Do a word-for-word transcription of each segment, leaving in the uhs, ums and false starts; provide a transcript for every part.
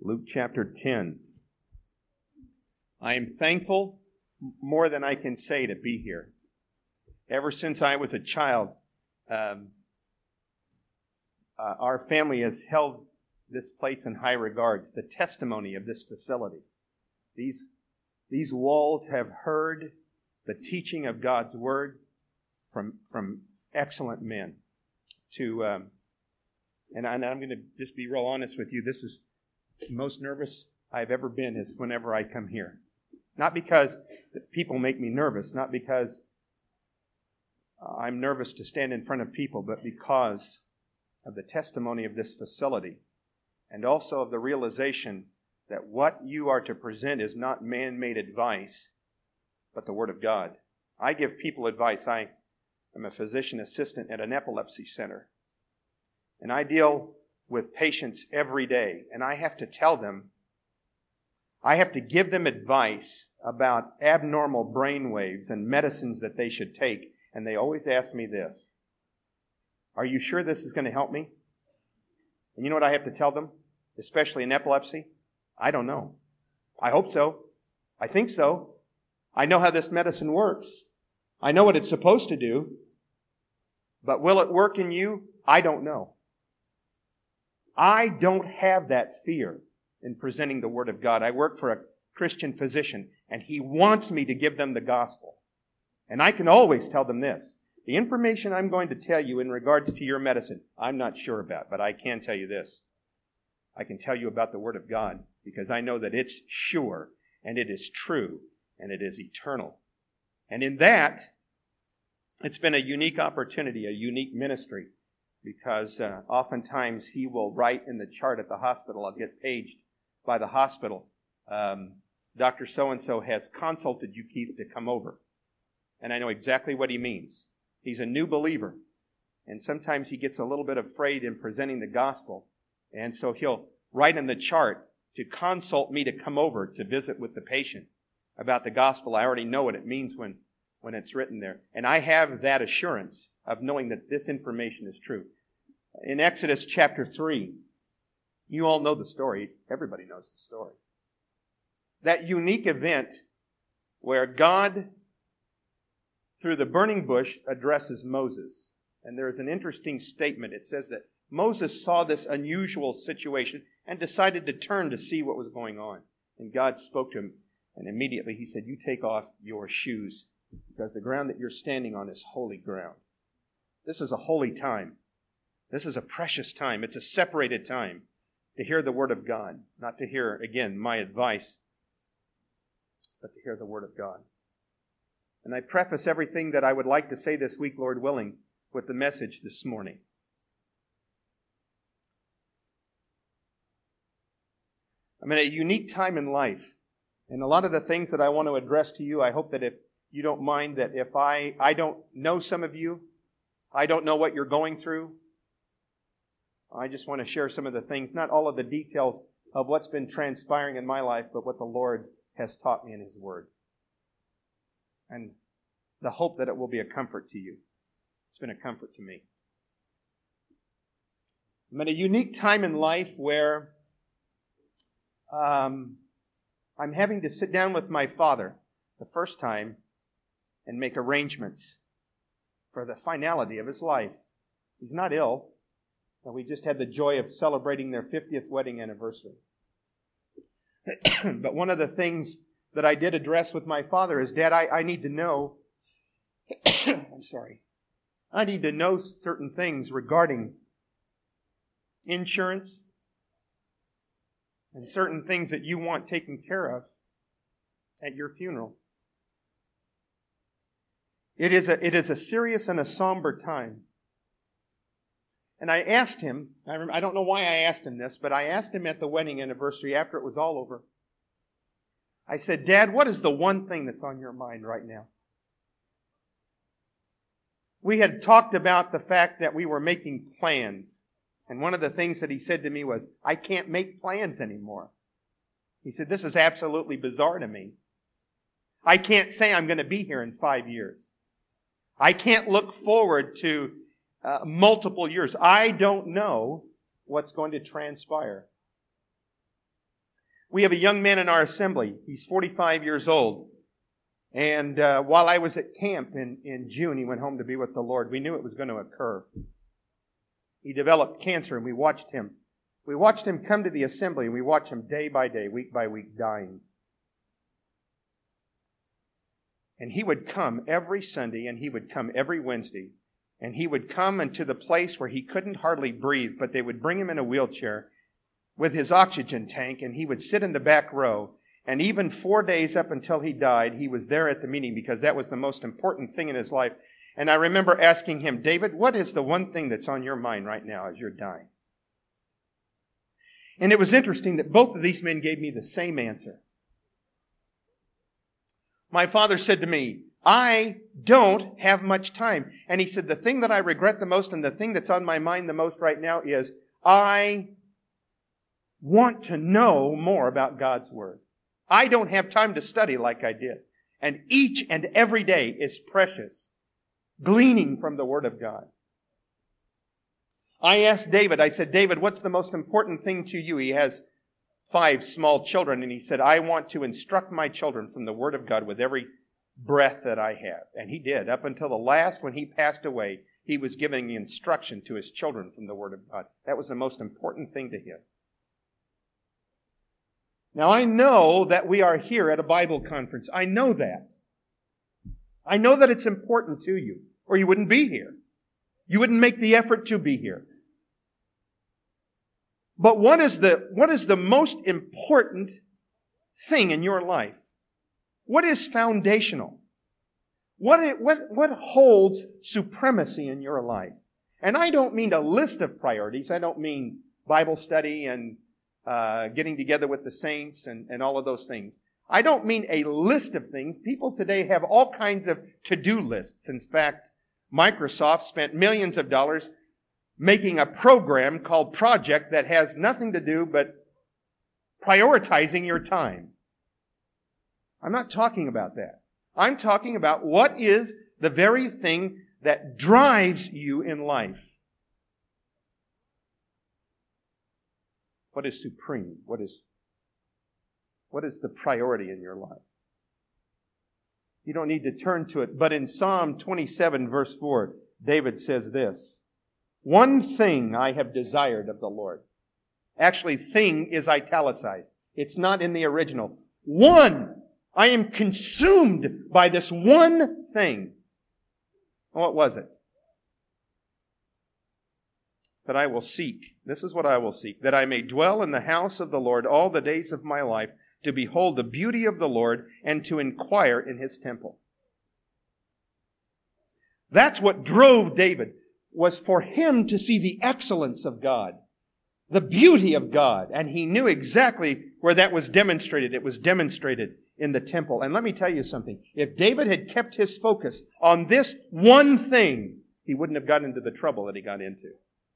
Luke chapter ten. I am thankful more than I can say to be here. Ever since I was a child, um, uh, our family has held this place in high regard. The testimony of this facility. These, these walls have heard the teaching of God's Word from, from excellent men. To um, and, I, and I'm going to just be real honest with you. This is the most nervous I've ever been is whenever I come here. Not because people make me nervous, not because I'm nervous to stand in front of people, but because of the testimony of this facility and also of the realization that what you are to present is not man-made advice, but the Word of God. I give people advice. I am a physician assistant at an epilepsy center, and I deal with patients every day, and I have to tell them, I have to give them advice about abnormal brain waves and medicines that they should take, and they always ask me this: are you sure this is going to help me? And you know what I have to tell them, especially in epilepsy? I don't know. I hope so. I think so. I know how this medicine works. I know what it's supposed to do. But will it work in you? I don't know. I don't have that fear in presenting the Word of God. I work for a Christian physician, and he wants me to give them the gospel. And I can always tell them this: the information I'm going to tell you in regards to your medicine, I'm not sure about, but I can tell you this. I can tell you about the Word of God because I know that it's sure, and it is true, and it is eternal. And in that, it's been a unique opportunity, a unique ministry, because uh, oftentimes he will write in the chart at the hospital, I'll get paged by the hospital, um, Doctor So-and-so has consulted you, Keith, to come over. And I know exactly what he means. He's a new believer. And sometimes he gets a little bit afraid in presenting the gospel. And so he'll write in the chart to consult me to come over to visit with the patient about the gospel. I already know what it means when, when it's written there. And I have that assurance of knowing that this information is true. In Exodus chapter three, you all know the story. Everybody knows the story. That unique event where God, through the burning bush, addresses Moses. And there is an interesting statement. It says that Moses saw this unusual situation and decided to turn to see what was going on. And God spoke to him, and immediately he said, "You take off your shoes, because the ground that you're standing on is holy ground." This is a holy time. This is a precious time. It's a separated time to hear the Word of God. Not to hear, again, my advice, but to hear the Word of God. And I preface everything that I would like to say this week, Lord willing, with the message this morning. I'm in a unique time in life. And a lot of the things that I want to address to you, I hope that if you don't mind, that if I, I don't know some of you, I don't know what you're going through, I just want to share some of the things, not all of the details of what's been transpiring in my life, but what the Lord has taught me in His Word. And the hope that it will be a comfort to you. It's been a comfort to me. I'm in a unique time in life where um, I'm having to sit down with my father the first time and make arrangements for the finality of his life. He's not ill, but we just had the joy of celebrating their fiftieth wedding anniversary. But one of the things that I did address with my father is, Dad, I, I need to know, I'm sorry, I need to know certain things regarding insurance and certain things that you want taken care of at your funeral. It is a, it is a serious and a somber time. And I asked him, I, rem- I don't know why I asked him this, but I asked him at the wedding anniversary after it was all over. I said, Dad, what is the one thing that's on your mind right now? We had talked about the fact that we were making plans. And one of the things that he said to me was, I can't make plans anymore. He said, this is absolutely bizarre to me. I can't say I'm going to be here in five years. I can't look forward to uh, multiple years. I don't know what's going to transpire. We have a young man in our assembly. He's forty-five years old. And uh, while I was at camp in, in June, he went home to be with the Lord. We knew it was going to occur. He developed cancer, and we watched him. We watched him come to the assembly, and we watched him day by day, week by week, dying. And he would come every Sunday, and he would come every Wednesday. And he would come into the place where he couldn't hardly breathe, but they would bring him in a wheelchair with his oxygen tank, and he would sit in the back row. And even four days up until he died, he was there at the meeting because that was the most important thing in his life. And I remember asking him, David, what is the one thing that's on your mind right now as you're dying? And it was interesting that both of these men gave me the same answer. My father said to me, I don't have much time. And he said, the thing that I regret the most and the thing that's on my mind the most right now is I want to know more about God's Word. I don't have time to study like I did. And each and every day is precious, gleaning from the Word of God. I asked David, I said, David, what's the most important thing to you? He has five small children, and he said, I want to instruct my children from the Word of God with every breath that I have. And he did. Up until the last, when he passed away, he was giving instruction to his children from the Word of God. That was the most important thing to him. Now, I know that we are here at a Bible conference. I know that. I know that it's important to you, or you wouldn't be here. You wouldn't make the effort to be here. But what is the, what is the most important thing in your life? What is foundational? What, what, what holds supremacy in your life? And I don't mean a list of priorities. I don't mean Bible study and uh, getting together with the saints and, and all of those things. I don't mean a list of things. People today have all kinds of to-do lists. In fact, Microsoft spent millions of dollars making a program called Project that has nothing to do but prioritizing your time. I'm not talking about that. I'm talking about what is the very thing that drives you in life. What is supreme? What is, what is the priority in your life? You don't need to turn to it. But in Psalm twenty-seven, verse four, David says this, one thing I have desired of the Lord. Actually, thing is italicized. It's not in the original. One. I am consumed by this one thing. What was it? That I will seek. This is what I will seek. That I may dwell in the house of the Lord all the days of my life, to behold the beauty of the Lord and to inquire in His temple. That's what drove David, was for him to see the excellence of God, the beauty of God. And he knew exactly where that was demonstrated. It was demonstrated in the temple. And let me tell you something. If David had kept his focus on this one thing, he wouldn't have gotten into the trouble that he got into.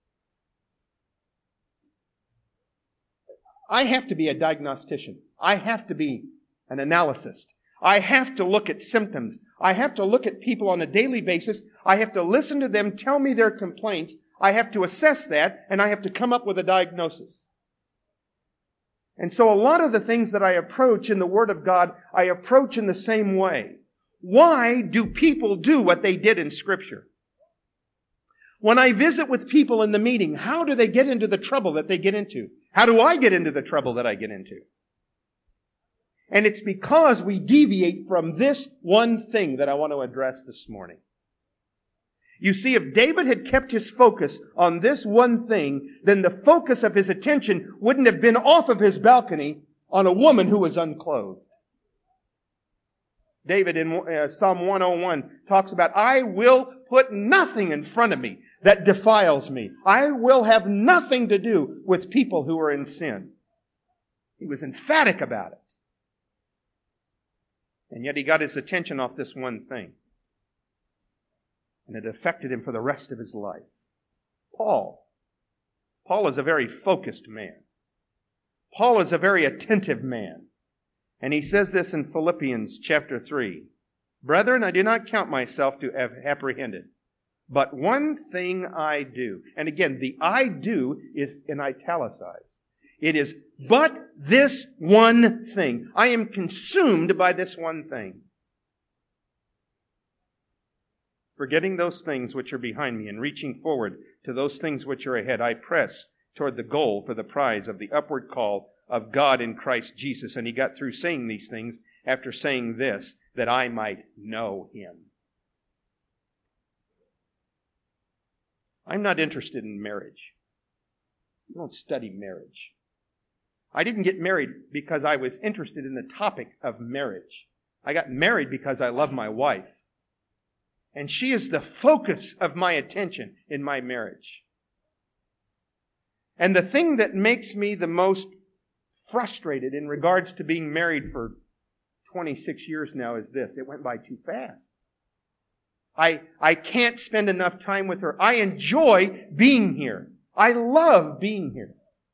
I have to be a diagnostician. I have to be an analyst. I have to look at symptoms. I have to look at people on a daily basis. I have to listen to them tell me their complaints. I have to assess that, and I have to come up with a diagnosis. And so a lot of the things that I approach in the Word of God, I approach in the same way. Why do people do what they did in Scripture? When I visit with people in the meeting, how do they get into the trouble that they get into? How do I get into the trouble that I get into? And it's because we deviate from this one thing that I want to address this morning. You see, if David had kept his focus on this one thing, then the focus of his attention wouldn't have been off of his balcony on a woman who was unclothed. David in uh, Psalm one oh one talks about, I will put nothing in front of me that defiles me. I will have nothing to do with people who are in sin. He was emphatic about it. And yet he got his attention off this one thing. And it affected him for the rest of his life. Paul. Paul is a very focused man. Paul is a very attentive man. And he says this in Philippians chapter three. Brethren, I do not count myself to have apprehended. But one thing I do. And again, the I do is in italicized. It is but this one thing. I am consumed by this one thing. Forgetting those things which are behind me and reaching forward to those things which are ahead, I press toward the goal for the prize of the upward call of God in Christ Jesus. And he got through saying these things after saying this, that I might know him. I'm not interested in marriage. I don't study marriage. I didn't get married because I was interested in the topic of marriage. I got married because I love my wife. And she is the focus of my attention in my marriage. And the thing that makes me the most frustrated in regards to being married for twenty-six years now is this. It went by too fast. I, I can't spend enough time with her. I enjoy being here. I love being here.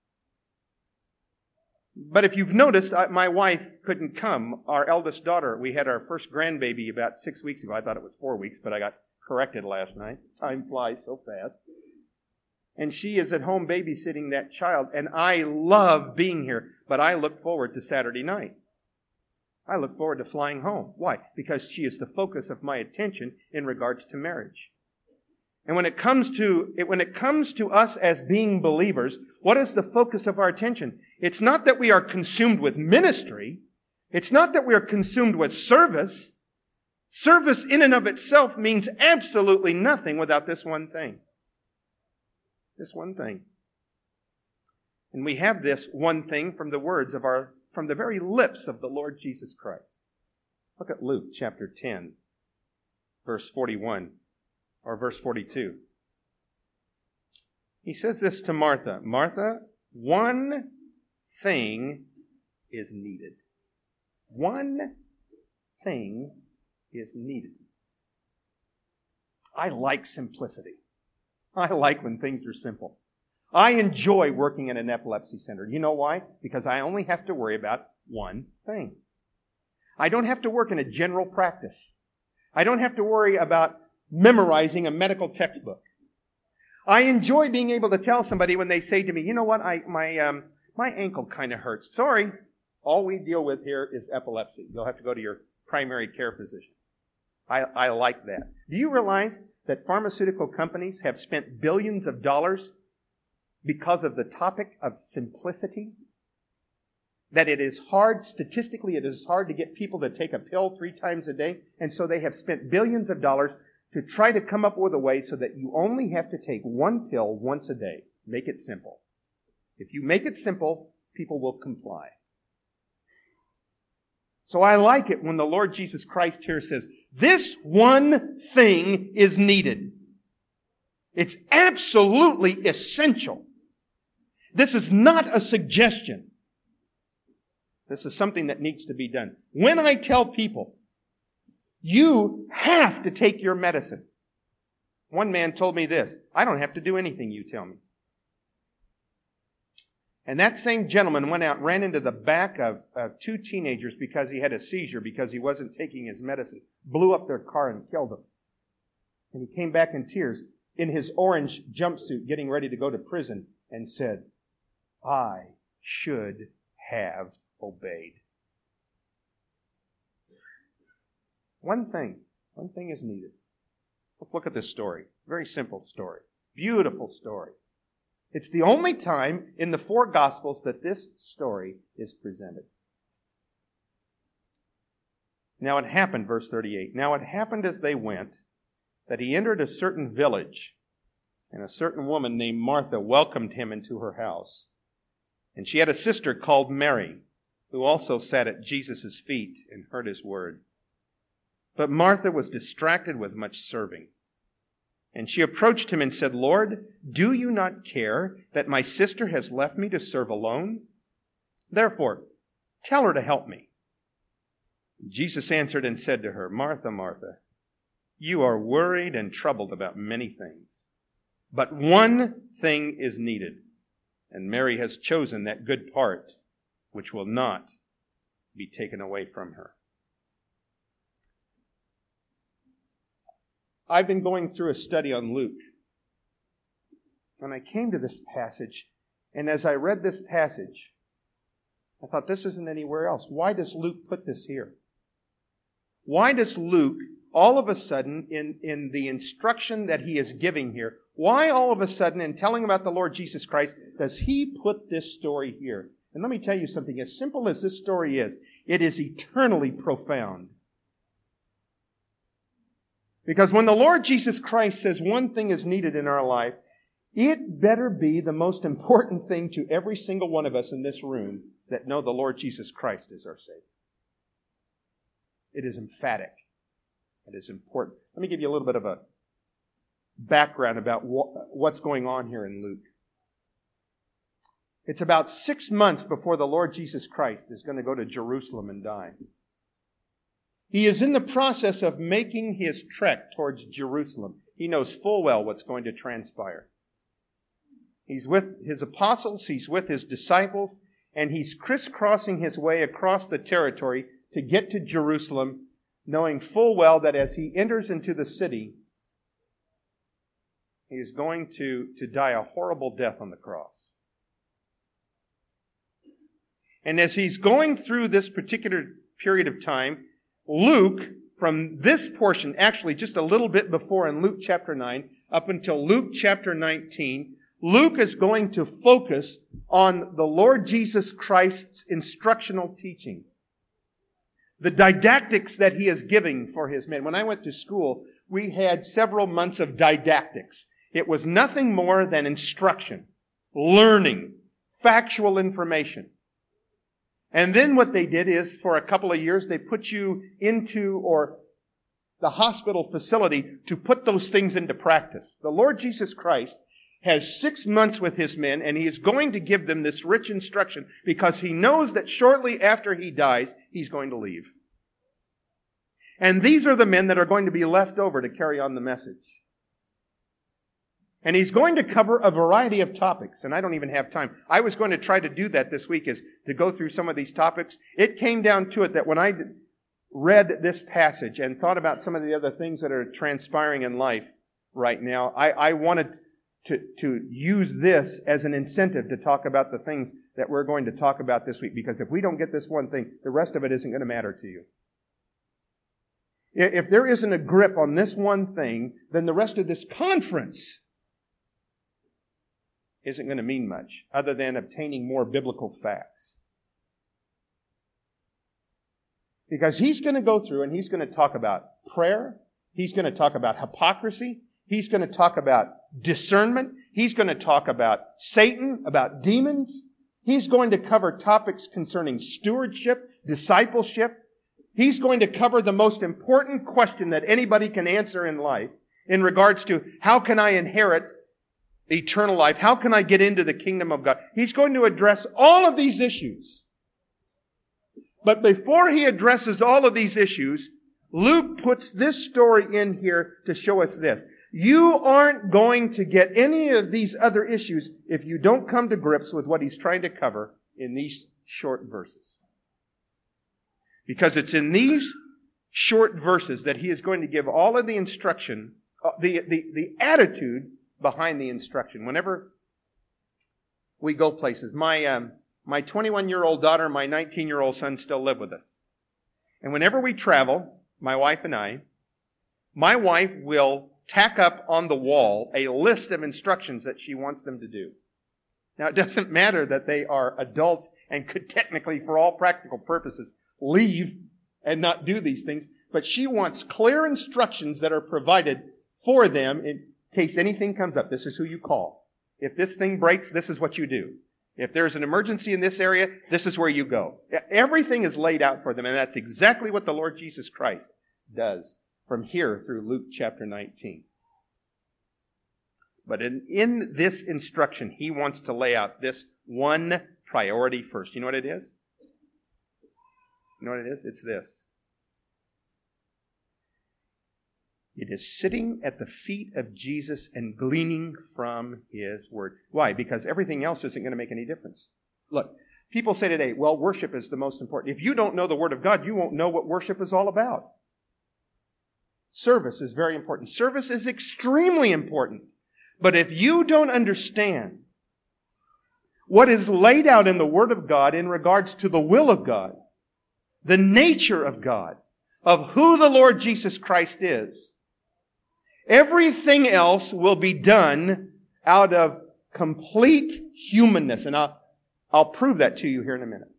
But if you've noticed, I, my wife couldn't come. Our eldest daughter, we had our first grandbaby about six weeks ago. I thought it was four weeks, but I got corrected last night. Time flies so fast. And she is at home babysitting that child, and I love being here. But I look forward to Saturday night. I look forward to flying home. Why? Because she is the focus of my attention in regards to marriage. And when it comes to when it comes to us as being believers, what is the focus of our attention? It's not that we are consumed with ministry. It's not that we are consumed with service. Service in and of itself means absolutely nothing without this one thing. This one thing. And we have this one thing from the words of our from the very lips of the Lord Jesus Christ. Look at Luke chapter ten, verse forty-one, or verse forty-two. He says this to Martha. Martha, one thing is needed. One thing is needed. I like simplicity. I like when things are simple. I enjoy working in an epilepsy center. You know why? Because I only have to worry about one thing. I don't have to work in a general practice. I don't have to worry about memorizing a medical textbook. I enjoy being able to tell somebody when they say to me, you know what, I my um, my ankle kind of hurts. Sorry, all we deal with here is epilepsy. You'll have to go to your primary care physician. I, I like that. Do you realize that pharmaceutical companies have spent billions of dollars because of the topic of simplicity? That it is hard, statistically, it is hard to get people to take a pill three times a day. And so they have spent billions of dollars to try to come up with a way so that you only have to take one pill once a day. Make it simple. If you make it simple, people will comply. So I like it when the Lord Jesus Christ here says, this one thing is needed. It's absolutely essential. This is not a suggestion. This is something that needs to be done. When I tell people, you have to take your medicine. One man told me this, I don't have to do anything you tell me. And that same gentleman went out and ran into the back of, of two teenagers because he had a seizure because he wasn't taking his medicine. Blew up their car and killed them. And he came back in tears in his orange jumpsuit getting ready to go to prison and said, I should have obeyed. One thing, one thing is needed. Let's look at this story. Very simple story. Beautiful story. It's the only time in the four Gospels that this story is presented. Now it happened, verse thirty-eight, now it happened as they went that he entered a certain village, and a certain woman named Martha welcomed him into her house. And she had a sister called Mary, who also sat at Jesus' feet and heard his word. But Martha was distracted with much serving. And she approached him and said, Lord, do you not care that my sister has left me to serve alone? Therefore, tell her to help me. Jesus answered and said to her, Martha, Martha, you are worried and troubled about many things, but one thing is needed, and Mary has chosen that good part which will not be taken away from her. I've been going through a study on Luke, and I came to this passage, And as I read this passage, I thought, this isn't anywhere else. Why does Luke put this here? Why does Luke, all of a sudden, in, in the instruction that he is giving here, why all of a sudden, in telling about the Lord Jesus Christ, does he put this story here? And let me tell you something. As simple as this story is, it is eternally profound. Because when the Lord Jesus Christ says one thing is needed in our life, it better be the most important thing to every single one of us in this room that know the Lord Jesus Christ is our Savior. It is emphatic. It is important. Let me give you a little bit of a background about what's going on here in Luke. It's about six months before the Lord Jesus Christ is going to go to Jerusalem and die. He is in the process of making his trek towards Jerusalem. He knows full well what's going to transpire. He's with his apostles, he's with his disciples, and he's crisscrossing his way across the territory to get to Jerusalem, knowing full well that as he enters into the city, he is going to, to die a horrible death on the cross. And as he's going through this particular period of time, Luke, from this portion, actually just a little bit before in Luke chapter nine, up until Luke chapter nineteen, Luke is going to focus on the Lord Jesus Christ's instructional teaching. The didactics that he is giving for his men. When I went to school, we had several months of didactics. It was nothing more than instruction, learning, factual information. And then what they did is, for a couple of years, they put you into or the hospital facility to put those things into practice. The Lord Jesus Christ has six months with his men, and he is going to give them this rich instruction because he knows that shortly after he dies, he's going to leave. And these are the men that are going to be left over to carry on the message. And he's going to cover a variety of topics, and I don't even have time. I was going to try to do that this week, is to go through some of these topics. It came down to it that when I read this passage and thought about some of the other things that are transpiring in life right now, I, I wanted to, to use this as an incentive to talk about the things that we're going to talk about this week. Because if we don't get this one thing, the rest of it isn't going to matter to you. If there isn't a grip on this one thing, then the rest of this conference isn't going to mean much other than obtaining more biblical facts. Because he's going to go through and he's going to talk about prayer. He's going to talk about hypocrisy. He's going to talk about discernment. He's going to talk about Satan, about demons. He's going to cover topics concerning stewardship, discipleship. He's going to cover the most important question that anybody can answer in life in regards to how can I inherit eternal life? How can I get into the kingdom of God? He's going to address all of these issues. But before he addresses all of these issues, Luke puts this story in here to show us this. You aren't going to get any of these other issues if you don't come to grips with what he's trying to cover in these short verses. Because it's in these short verses that he is going to give all of the instruction, uh, the, the, the attitude behind the instruction. Whenever we go places, my um, my twenty-one-year-old daughter and my nineteen-year-old son still live with us. And whenever we travel, my wife and I, my wife will tack up on the wall a list of instructions that she wants them to do. Now, it doesn't matter that they are adults and could technically, for all practical purposes, leave and not do these things, but she wants clear instructions that are provided for them in case anything comes up. This is who you call. If this thing breaks, this is what you do. If there's an emergency in this area, this is where you go. Everything is laid out for them, and that's exactly what the Lord Jesus Christ does from here through Luke chapter nineteen. But in, in this instruction, he wants to lay out this one priority first. You know what it is? You know what it is? It's this. It is sitting at the feet of Jesus and gleaning from His Word. Why? Because everything else isn't going to make any difference. Look, people say today, well, worship is the most important. If you don't know the Word of God, you won't know what worship is all about. Service is very important. Service is extremely important. But if you don't understand what is laid out in the Word of God in regards to the will of God, the nature of God, of who the Lord Jesus Christ is, everything else will be done out of complete humanness. And I'll, I'll prove that to you here in a minute.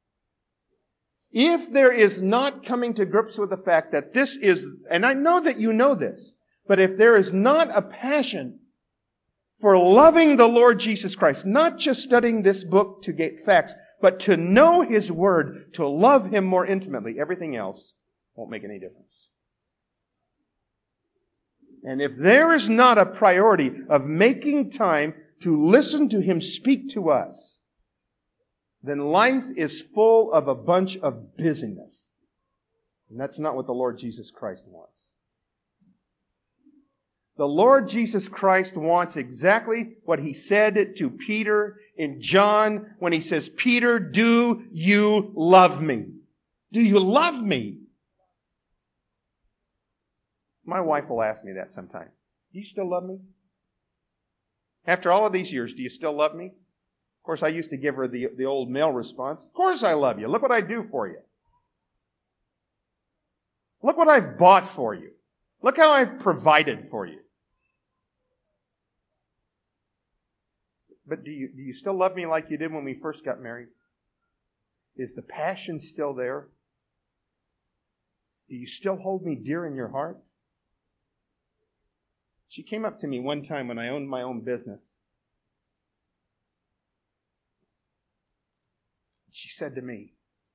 If there is not coming to grips with the fact that this is, and I know that you know this, but if there is not a passion for loving the Lord Jesus Christ, not just studying this book to get facts, but to know His Word, to love Him more intimately, everything else won't make any difference. And if there is not a priority of making time to listen to Him speak to us, then life is full of a bunch of busyness. And that's not what the Lord Jesus Christ wants. The Lord Jesus Christ wants exactly what He said to Peter in John when He says, Peter, do you love me? Do you love me? My wife will ask me that sometime. Do you still love me? After all of these years, do you still love me? Of course, I used to give her the, the old male response. Of course I love you. Look what I do for you. Look what I've bought for you. Look how I've provided for you. But do you, do you still love me like you did when we first got married? Is the passion still there? Do you still hold me dear in your heart? She came up to me one time when I owned my own business. She said to me,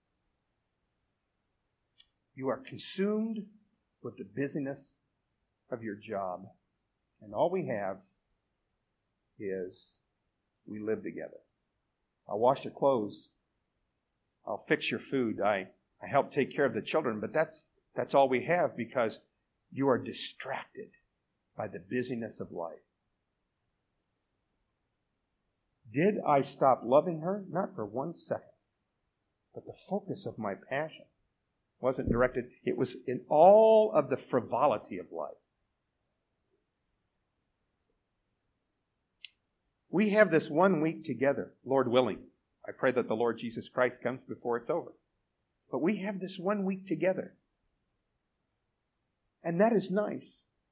you are consumed with the busyness of your job, and all we have is we live together. I'll wash your clothes. I'll fix your food. I, I help take care of the children, but that's that's all we have because you are distracted by the busyness of life. Did I stop loving her? Not for one second. But the focus of my passion wasn't directed. It was in all of the frivolity of life. We have this one week together, Lord willing. I pray that the Lord Jesus Christ comes before it's over. But we have this one week together. And that is nice.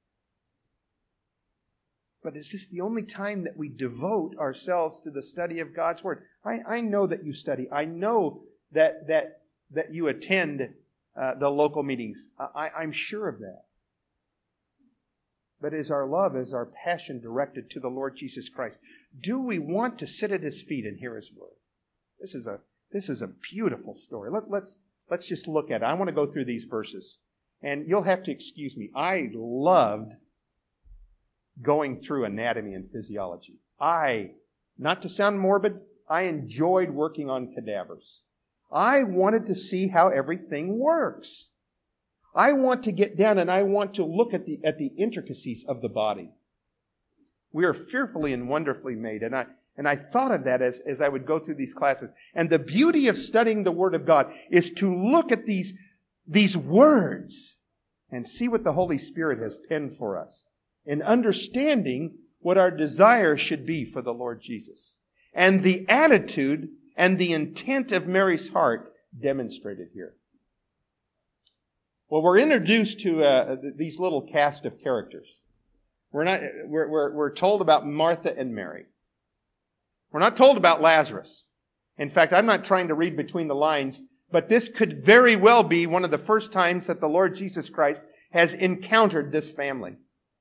But is this the only time that we devote ourselves to the study of God's Word? I, I know that you study. I know that that that you attend uh, the local meetings. I, I'm sure of that. But is our love, is our passion directed to the Lord Jesus Christ? Do we want to sit at His feet and hear His Word? This is a this is a beautiful story. Let, let's let's just look at it. I want to go through these verses. And you'll have to excuse me. I loved going through anatomy and physiology. I, not to sound morbid, I enjoyed working on cadavers. I wanted to see how everything works. I want to get down and I want to look at the at the intricacies of the body. We are fearfully and wonderfully made. And I and I thought of that as, as I would go through these classes. And the beauty of studying the Word of God is to look at these, these words and see what the Holy Spirit has penned for us, in understanding what our desire should be for the Lord Jesus. And the attitude and the intent of Mary's heart demonstrated here. Well, we're introduced to uh, these little cast of characters. We're not. We're, we're we're told about Martha and Mary. We're not told about Lazarus. In fact, I'm not trying to read between the lines, but this could very well be one of the first times that the Lord Jesus Christ has encountered this family.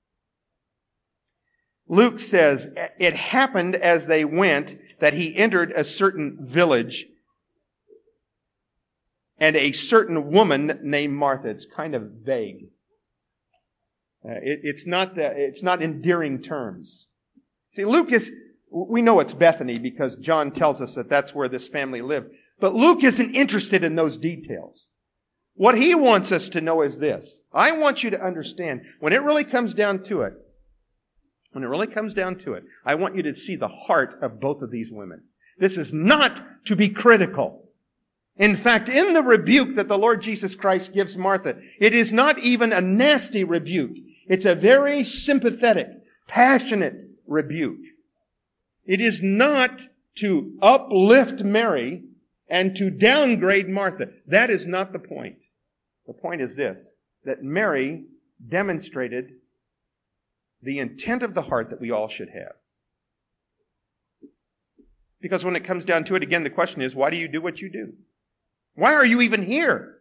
Luke says, it happened as they went that He entered a certain village, and a certain woman named Martha. It's kind of vague. Uh, it, it's not the, it's not endearing terms. See, Luke is, we know it's Bethany because John tells us that that's where this family lived. But Luke isn't interested in those details. What he wants us to know is this. I want you to understand, when it really comes down to it, when it really comes down to it, I want you to see the heart of both of these women. This is not to be critical. In fact, in the rebuke that the Lord Jesus Christ gives Martha, it is not even a nasty rebuke. It's a very sympathetic, passionate rebuke. It is not to uplift Mary and to downgrade Martha. That is not the point. The point is this, that Mary demonstrated the intent of the heart that we all should have. Because when it comes down to it, again, the question is, why do you do what you do? Why are you even here?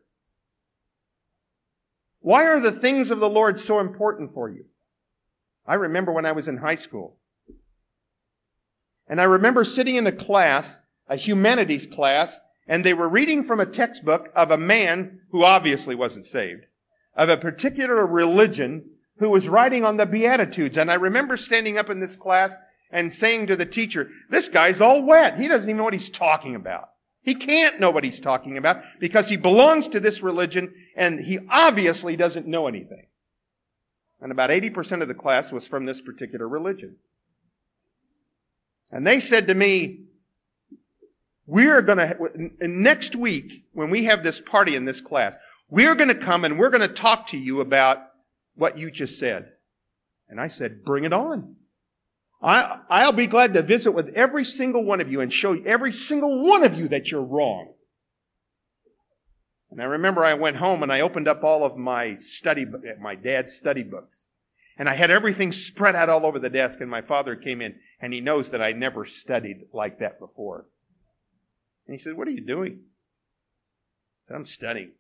Why are the things of the Lord so important for you? I remember when I was in high school. And I remember sitting in a class, a humanities class, and they were reading from a textbook of a man who obviously wasn't saved, of a particular religion who was writing on the Beatitudes. And I remember standing up in this class and saying to the teacher, this guy's all wet. He doesn't even know what he's talking about. He can't know what he's talking about because he belongs to this religion and he obviously doesn't know anything. And about eighty percent of the class was from this particular religion. And they said to me, we're going to, next week, when we have this party in this class, we're going to come and we're going to talk to you about what you just said. And I said, bring it on. I, I'll be glad to visit with every single one of you and show every single one of you that you're wrong. And I remember I went home and I opened up all of my study, my dad's study books. And I had everything spread out all over the desk, and my father came in and he knows that I never studied like that before. And he said, what are you doing? I said, I'm studying.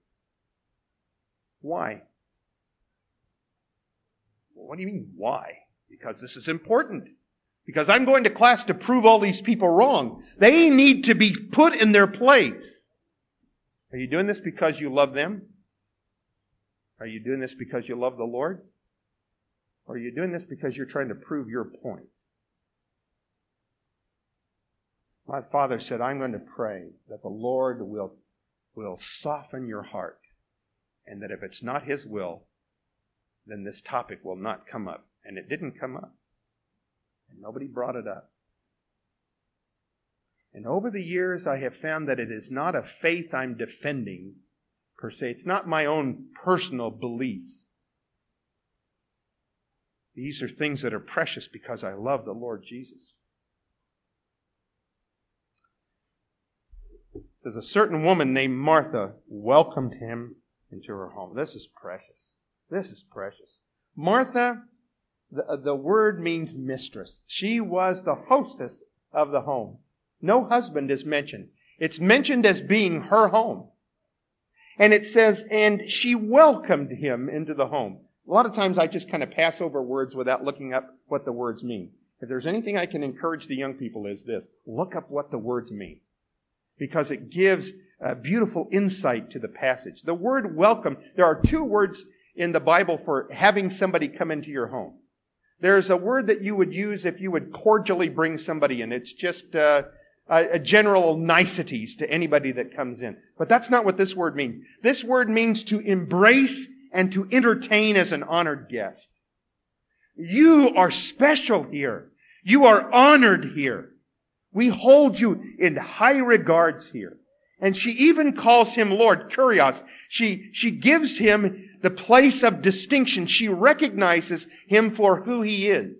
Why? Well, what do you mean, why? Because this is important. Because I'm going to class to prove all these people wrong. They need to be put in their place. Are you doing this because you love them? Are you doing this because you love the Lord? Or are you doing this because you're trying to prove your point? My father said, I'm going to pray that the Lord will, will soften your heart. And that if it's not His will, then this topic will not come up. And it didn't come up. And nobody brought it up. And over the years, I have found that it is not a faith I'm defending, per se. It's not my own personal beliefs. These are things that are precious because I love the Lord Jesus. There's a certain woman named Martha welcomed him into her home. This is precious. This is precious. Martha, the, the word means mistress. She was the hostess of the home. No husband is mentioned. It's mentioned as being her home. And it says, and she welcomed him into the home. A lot of times I just kind of pass over words without looking up what the words mean. If there's anything I can encourage the young people is this. Look up what the words mean. Because it gives a beautiful insight to the passage. The word welcome, there are two words in the Bible for having somebody come into your home. There's a word that you would use if you would cordially bring somebody in. It's just uh, a, a general niceties to anybody that comes in. But that's not what this word means. This word means to embrace and to entertain as an honored guest. You are special here. You are honored here. We hold you in high regards here. And she even calls him Lord, Kurios. She, she gives him the place of distinction. She recognizes him for who he is.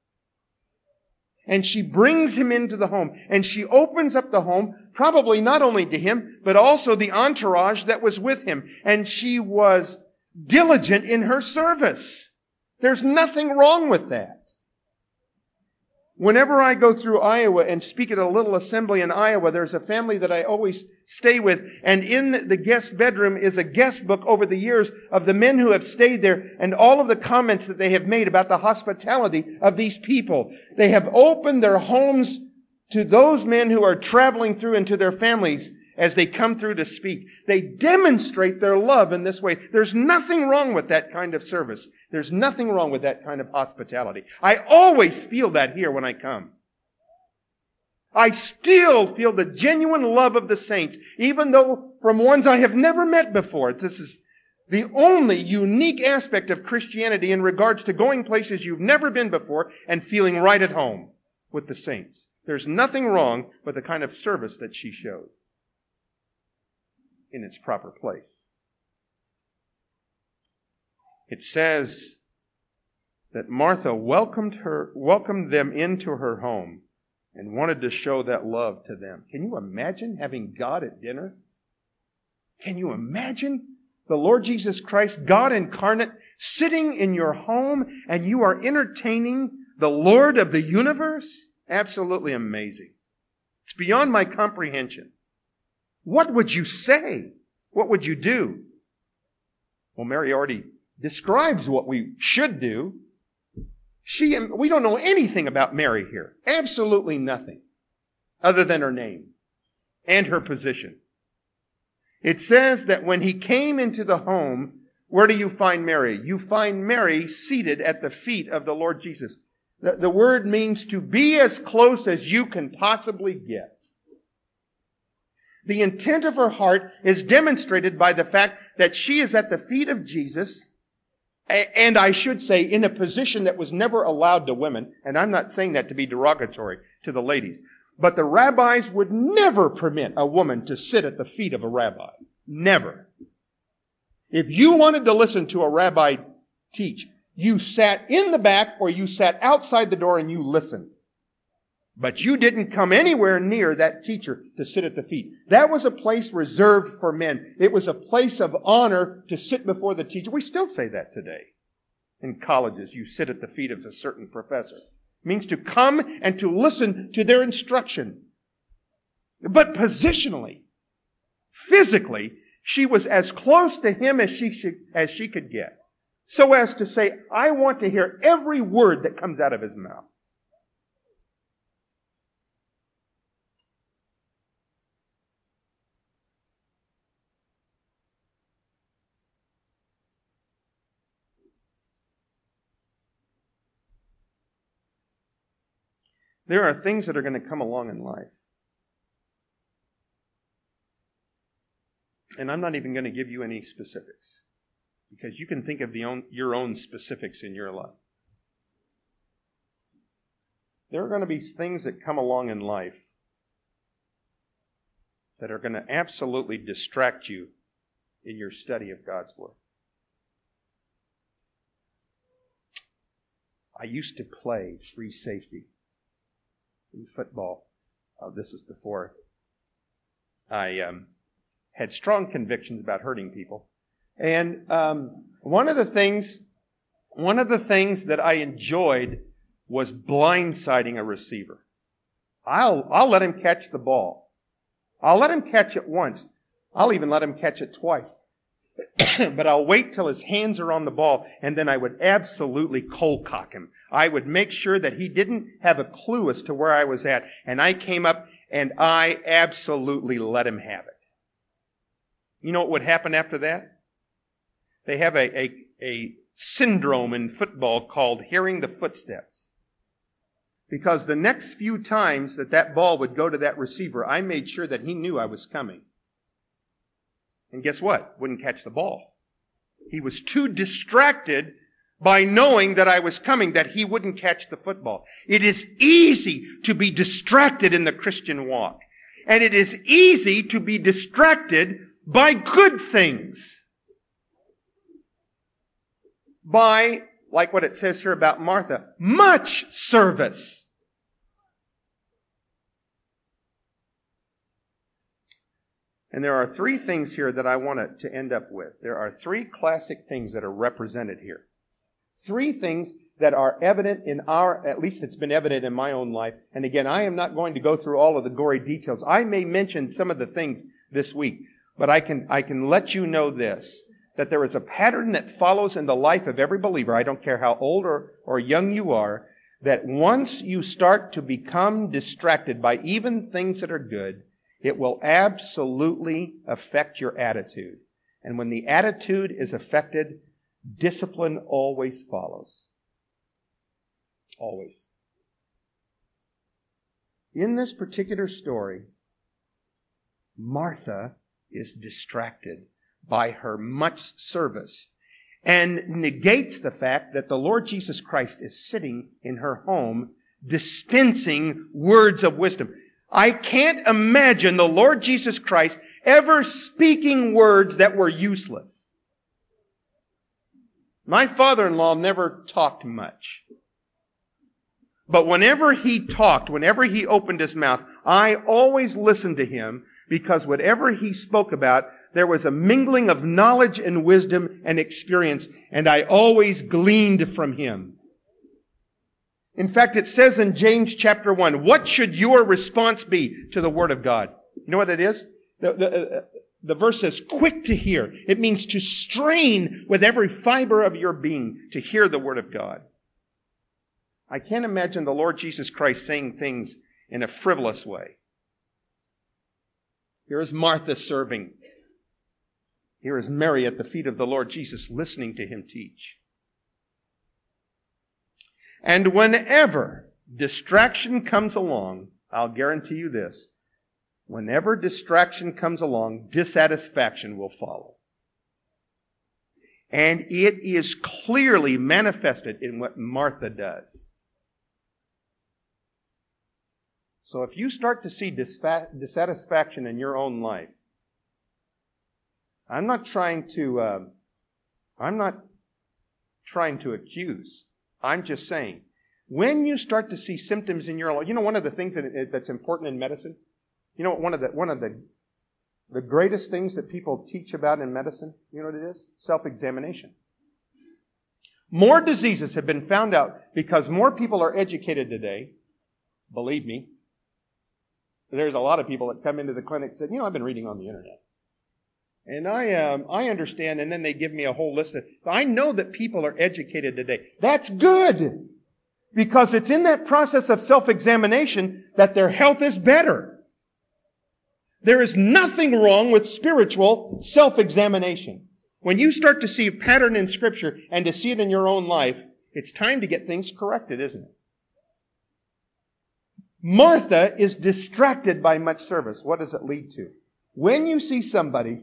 And she brings him into the home. And she opens up the home, probably not only to him, but also the entourage that was with him. And she was diligent in her service. There's nothing wrong with that. Whenever I go through Iowa and speak at a little assembly in Iowa, there's a family that I always stay with. And in the guest bedroom is a guest book over the years of the men who have stayed there and all of the comments that they have made about the hospitality of these people. They have opened their homes to those men who are traveling through and to their families as they come through to speak. They demonstrate their love in this way. There's nothing wrong with that kind of service. There's nothing wrong with that kind of hospitality. I always feel that here when I come. I still feel the genuine love of the saints, even though from ones I have never met before. This is the only unique aspect of Christianity in regards to going places you've never been before and feeling right at home with the saints. There's nothing wrong with the kind of service that she showed in its proper place. It says that Martha welcomed her, welcomed them into her home and wanted to show that love to them. Can you imagine having God at dinner? Can you imagine the Lord Jesus Christ, God incarnate, sitting in your home and you are entertaining the Lord of the universe? Absolutely amazing. It's beyond my comprehension. What would you say? What would you do? Well, Mary already describes what we should do. She, we don't know anything about Mary here. Absolutely nothing. Other than her name and her position. It says that when he came into the home, where do you find Mary? You find Mary seated at the feet of the Lord Jesus. The, the word means to be as close as you can possibly get. The intent of her heart is demonstrated by the fact that she is at the feet of Jesus, and I should say in a position that was never allowed to women, and I'm not saying that to be derogatory to the ladies, but the rabbis would never permit a woman to sit at the feet of a rabbi. Never. If you wanted to listen to a rabbi teach, you sat in the back or you sat outside the door and you listened. But you didn't come anywhere near that teacher to sit at the feet. That was a place reserved for men. It was a place of honor to sit before the teacher. We still say that today. In colleges, you sit at the feet of a certain professor. It means to come and to listen to their instruction. But positionally, physically, she was as close to him as she, should, as she could get. So as to say, I want to hear every word that comes out of his mouth. There are things that are going to come along in life. And I'm not even going to give you any specifics, because you can think of the own, your own specifics in your life. There are going to be things that come along in life that are going to absolutely distract you in your study of God's Word. I used to play free safety in football. Uh, this is before I um, had strong convictions about hurting people. And um, one of the things, one of the things that I enjoyed was blindsiding a receiver. I'll I'll let him catch the ball. I'll let him catch it once. I'll even let him catch it twice. But I'll wait till his hands are on the ball, and then I would absolutely cold cock him. I would make sure that he didn't have a clue as to where I was at, and I came up and I absolutely let him have it. You know what would happen after that? They have a, a, a syndrome in football called hearing the footsteps. Because the next few times that that ball would go to that receiver, I made sure that he knew I was coming. And guess what? Wouldn't catch the ball. He was too distracted by knowing that I was coming that he wouldn't catch the football. It is easy to be distracted in the Christian walk. And it is easy to be distracted by good things. By, like what it says here about Martha, much service. And there are three things here that I want to end up with. There are three classic things that are represented here. Three things that are evident in our, at least it's been evident in my own life. And again, I am not going to go through all of the gory details. I may mention some of the things this week, but I can, I can let you know this, that there is a pattern that follows in the life of every believer. I don't care how old or, or young you are, that once you start to become distracted by even things that are good, it will absolutely affect your attitude. And when the attitude is affected, discipline always follows. Always. In this particular story, Martha is distracted by her much service and negates the fact that the Lord Jesus Christ is sitting in her home dispensing words of wisdom. I can't imagine the Lord Jesus Christ ever speaking words that were useless. My father-in-law never talked much. But whenever he talked, whenever he opened his mouth, I always listened to him, because whatever he spoke about, there was a mingling of knowledge and wisdom and experience, and I always gleaned from him. In fact, it says in James chapter one, what should your response be to the Word of God? You know what it is? The, the, uh, the verse says, quick to hear. It means to strain with every fiber of your being to hear the Word of God. I can't imagine the Lord Jesus Christ saying things in a frivolous way. Here is Martha serving. Here is Mary at the feet of the Lord Jesus listening to him teach. And whenever distraction comes along, I'll guarantee you this, whenever distraction comes along, dissatisfaction will follow. And it is clearly manifested in what Martha does. So if you start to see dissatisfaction in your own life, I'm not trying to, uh, I'm not trying to accuse. I'm just saying, when you start to see symptoms in your life, you know, one of the things that, that's important in medicine, you know, one of the one of the the greatest things that people teach about in medicine, you know what it is? Self-examination. More diseases have been found out because more people are educated today. Believe me. There's a lot of people that come into the clinic and say, you know, I've been reading on the internet. And I um, I understand, and then they give me a whole list of... I know that people are educated today. That's good! Because it's in that process of self-examination that their health is better. There is nothing wrong with spiritual self-examination. When you start to see a pattern in Scripture and to see it in your own life, it's time to get things corrected, isn't it? Martha is distracted by much service. What does it lead to? When you see somebody,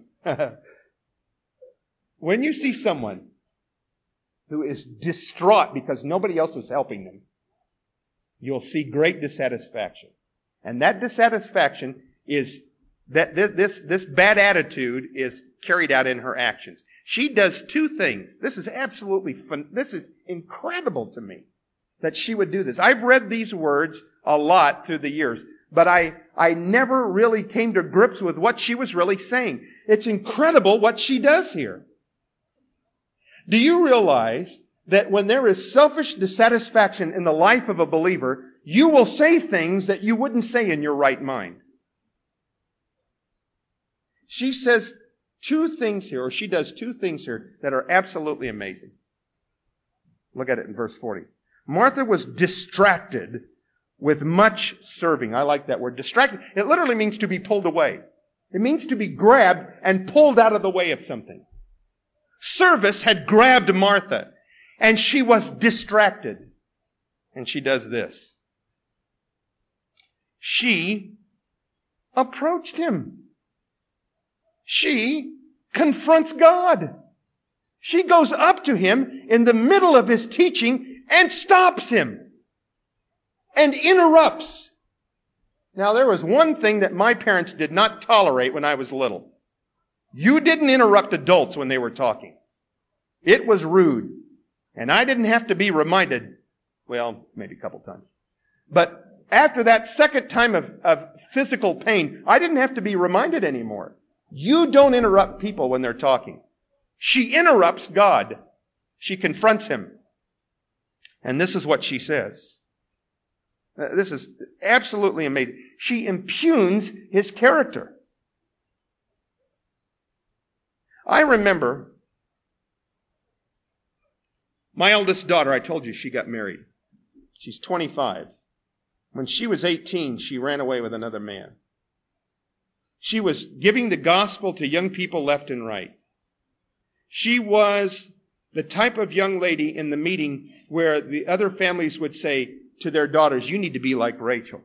when you see someone who is distraught because nobody else is helping them, you'll see great dissatisfaction. And that dissatisfaction is that this, this bad attitude is carried out in her actions. She does two things. This is absolutely fun. This is incredible to me that she would do this. I've read these words a lot through the years, but I, I never really came to grips with what she was really saying. It's incredible what she does here. Do you realize that when there is selfish dissatisfaction in the life of a believer, you will say things that you wouldn't say in your right mind? She says two things here, or she does two things here that are absolutely amazing. Look at it in verse forty. Martha was distracted with much serving. I like that word, distracted. It literally means to be pulled away. It means to be grabbed and pulled out of the way of something. Service had grabbed Martha, and she was distracted. And she does this. She approached him. She confronts God. She goes up to him in the middle of his teaching and stops him and interrupts. Now, there was one thing that my parents did not tolerate when I was little. You didn't interrupt adults when they were talking. It was rude. And I didn't have to be reminded, well, maybe a couple times. But after that second time of, of physical pain, I didn't have to be reminded anymore. You don't interrupt people when they're talking. She interrupts God. She confronts him. And this is what she says. Uh, this is absolutely amazing. She impugns his character. I remember my eldest daughter, I told you she got married. She's twenty-five. When she was eighteen, she ran away with another man. She was giving the gospel to young people left and right. She was the type of young lady in the meeting where the other families would say to their daughters, you need to be like Rachel.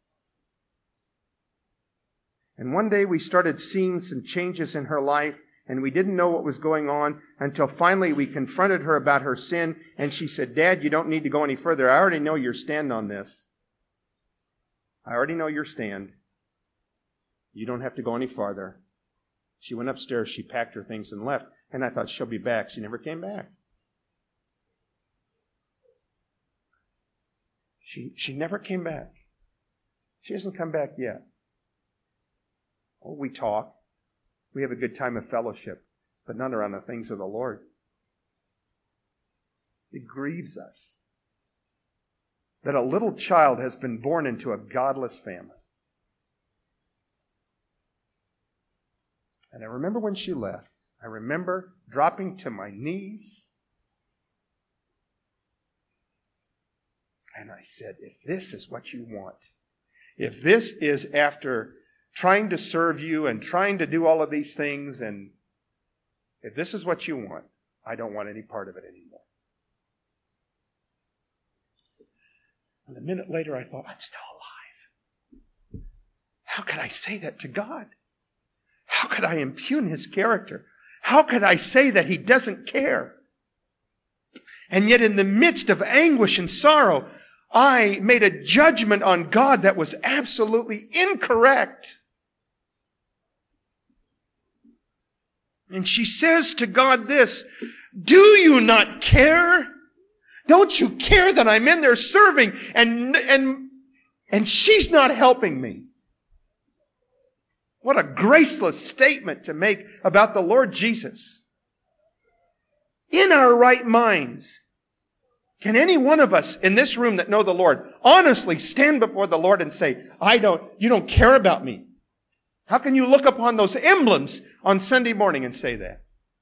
And one day we started seeing some changes in her life, and we didn't know what was going on until finally we confronted her about her sin, and she said, Dad, you don't need to go any further. I already know your stand on this. I already know your stand. You don't have to go any farther. She went upstairs, she packed her things and left. And I thought, she'll be back. She never came back. She, she never came back. She hasn't come back yet. Oh, we talk. We have a good time of fellowship, but not around the things of the Lord. It grieves us that a little child has been born into a godless family. And I remember when she left, I remember dropping to my knees. And I said, if this is what you want, if this is after trying to serve you and trying to do all of these things, and if this is what you want, I don't want any part of it anymore. And a minute later I thought, I'm still alive. How could I say that to God? How could I impugn His character? How could I say that He doesn't care? And yet in the midst of anguish and sorrow, I made a judgment on God that was absolutely incorrect. And she says to God this, do you not care? Don't you care that I'm in there serving and, and, and she's not helping me? What a graceless statement to make about the Lord Jesus. In our right minds, can any one of us in this room that know the Lord honestly stand before the Lord and say, I don't, you don't care about me? How can you look upon those emblems on Sunday morning and say that?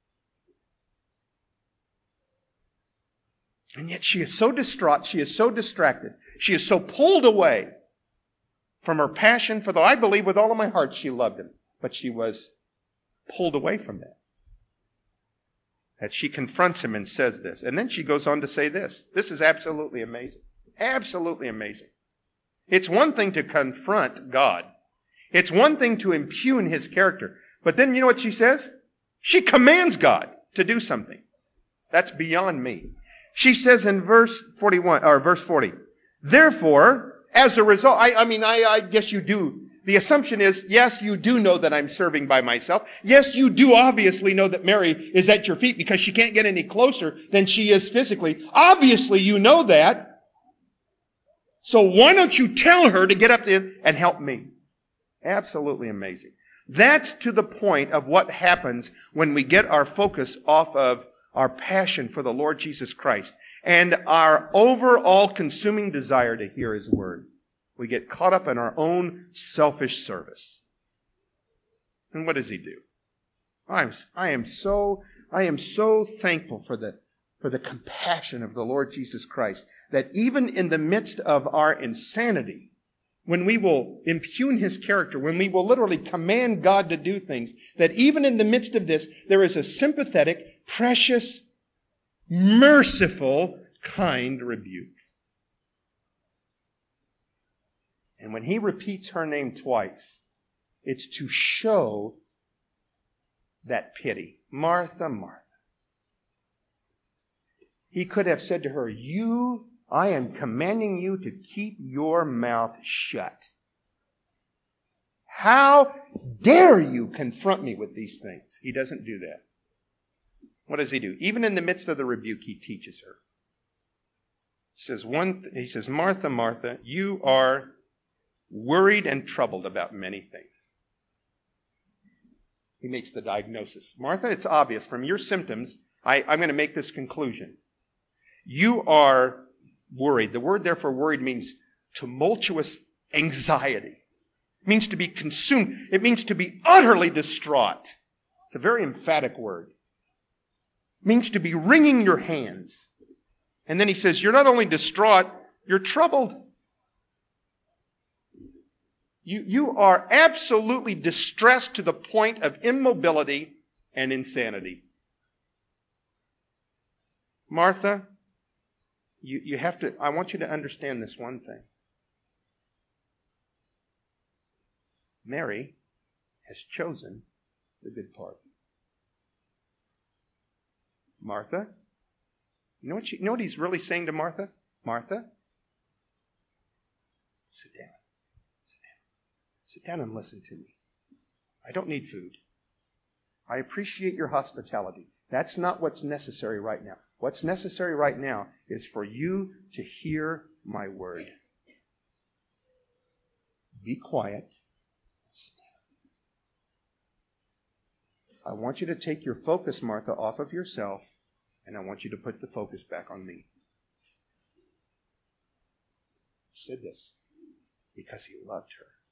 And yet she is so distraught, she is so distracted, she is so pulled away from her passion for the Lord. I believe with all of my heart she loved Him, but she was pulled away from that. That she confronts Him and says this. And then she goes on to say this. This is absolutely amazing. Absolutely amazing. It's one thing to confront God. It's one thing to impugn His character. But then you know what she says? She commands God to do something. That's beyond me. She says in verse forty-one, or verse forty, therefore, as a result, I, I mean, I, I guess you do. The assumption is, yes, you do know that I'm serving by myself. Yes, you do obviously know that Mary is at your feet because she can't get any closer than she is physically. Obviously, you know that. So why don't you tell her to get up there and help me? Absolutely amazing. That's to the point of what happens when we get our focus off of our passion for the Lord Jesus Christ and our overall consuming desire to hear His word. We get caught up in our own selfish service. And what does He do? I'm, I am so, I am so thankful for the, for the compassion of the Lord Jesus Christ, that even in the midst of our insanity, when we will impugn His character, when we will literally command God to do things, that even in the midst of this, there is a sympathetic, precious, merciful, kind rebuke. And when He repeats her name twice, it's to show that pity. Martha, Martha. He could have said to her, you, I am commanding you to keep your mouth shut. How dare you confront me with these things? He doesn't do that. What does He do? Even in the midst of the rebuke, He teaches her. He says, one, he says, Martha, Martha, you are worried and troubled about many things. He makes the diagnosis. Martha, it's obvious from your symptoms, I, I'm going to make this conclusion. You are worried. The word therefore worried means tumultuous anxiety. It means to be consumed. It means to be utterly distraught. It's a very emphatic word. It means to be wringing your hands. And then he says, you're not only distraught, you're troubled. You, you are absolutely distressed to the point of immobility and insanity. Martha, you, you have to, I want you to understand this one thing. Mary has chosen the good part. Martha, you know what, she, you know what he's really saying to Martha? Martha, sit down. Sit down. Sit down and listen to me. I don't need food. I appreciate your hospitality. That's not what's necessary right now. What's necessary right now is for you to hear my word. be quiet. Sit down. I want you to take your focus, Martha, off of yourself, and I want you to put the focus back on me. He said this because he loved her.